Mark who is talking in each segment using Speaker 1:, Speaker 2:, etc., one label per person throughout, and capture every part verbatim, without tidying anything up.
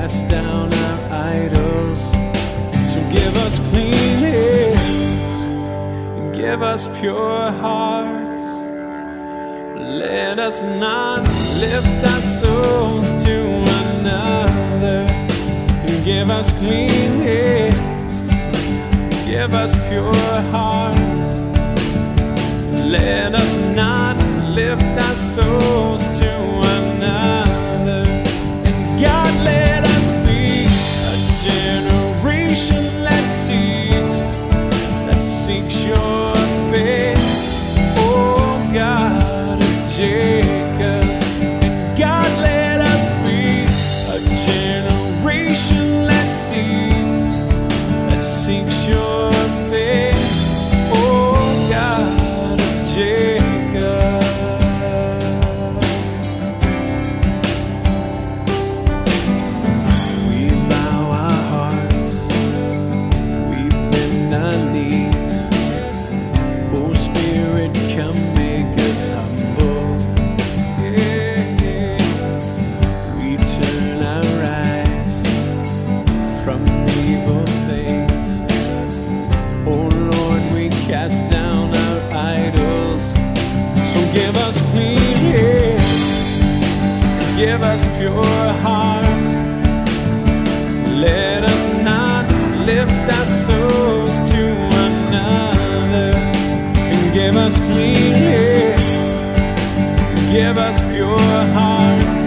Speaker 1: cast down our idols. So give us clean hands and give us pure hearts. Let us not lift our souls to another. And give us clean hands, give us pure hearts. Let us not lift our souls to another. And God, let us be a generation that seeks, that seeks your face, oh God of Jacob. And God, let us be a generation that seeks, that seeks your face, oh God of Jacob. We bow our hearts, we bend our knees. Oh Spirit, come make us humble. Yeah, yeah. We turn our eyes from evil things. Oh Lord, we cast down our idols. So give us clean hands, give us pure hearts. Let us not lift our souls to another. And give us clean hands, give us pure hearts.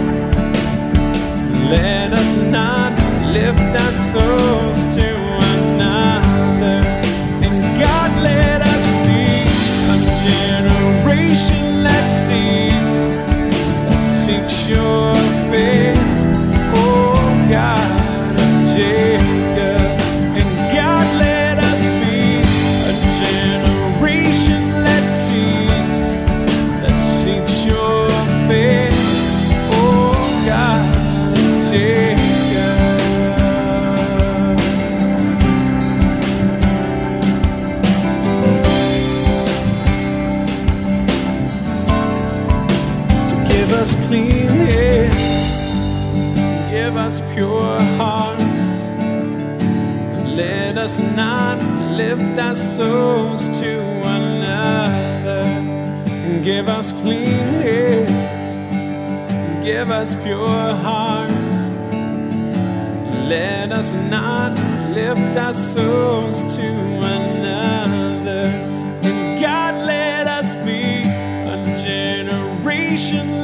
Speaker 1: Let us not lift our souls to another. And God, let us be a generation that seeks, that seeks your face, oh God of Jacob. And God, let us be a generation that seeks, that seeks your face, oh God of Jacob. Give us clean hands, give us pure hearts. Let us not lift our souls to another. And give us clean hands, give us pure hearts. Let us not lift our souls to another. And God, let us be a generation